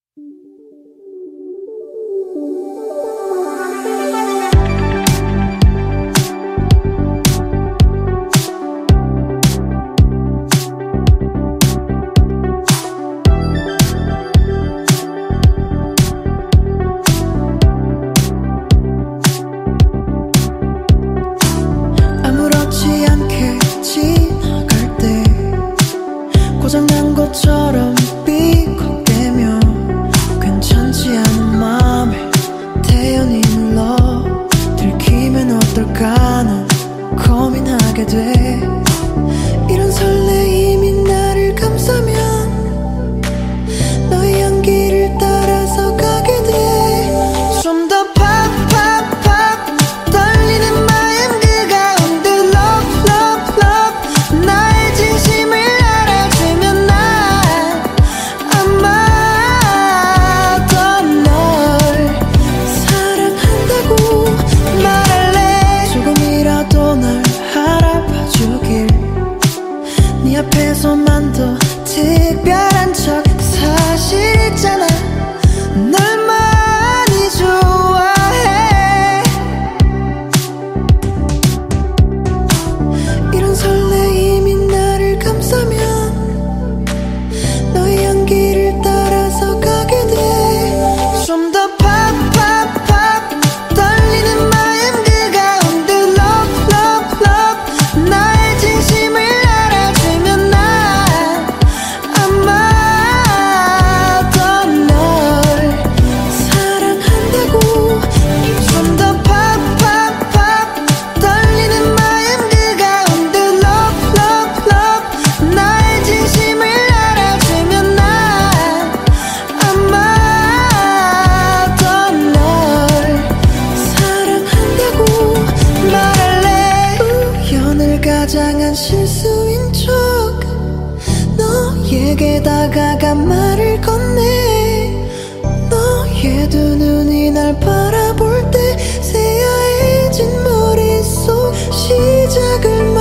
아무렇지 않게 지나갈 때 고장난 것처럼 삐걱대며 괜찮지 않은 맘에 태연히 눌러 들키면 어떨까 난 고민하게 돼. 이런 설레임이 나를 감싸면 너의 향기를 따라서 가게 돼. 좀 더 팍팍팍 떨리는 마음 그 가운데 love love love 나의 진심을 알아주면 난 아마 더 널 사랑한다고 말할래. 조금이라도 널 알아봐주길 네 앞에서만 더 특별한 척. 사실 있잖아 널 많이 좋아해. 이런 설레임이 나를 감싸면 너의 향기를 따라서 가게 돼. 좀 더 팍팍팍 떨리는 마음 그 가운데 love love love 나의 진심을 알아주면 난 아마 더 널 사랑한다고. 좀 더 팍팍팍 떨리는 마음 그 가운데 love love love 나의 진심을 알아주면 난 아마 더 널 사랑한다고 말할래. 우연을 가장한 실수인 척 너에게 다가가 말을 건네. 너의 두 눈이 날 바라볼 때 새하얘진 머릿속 시작을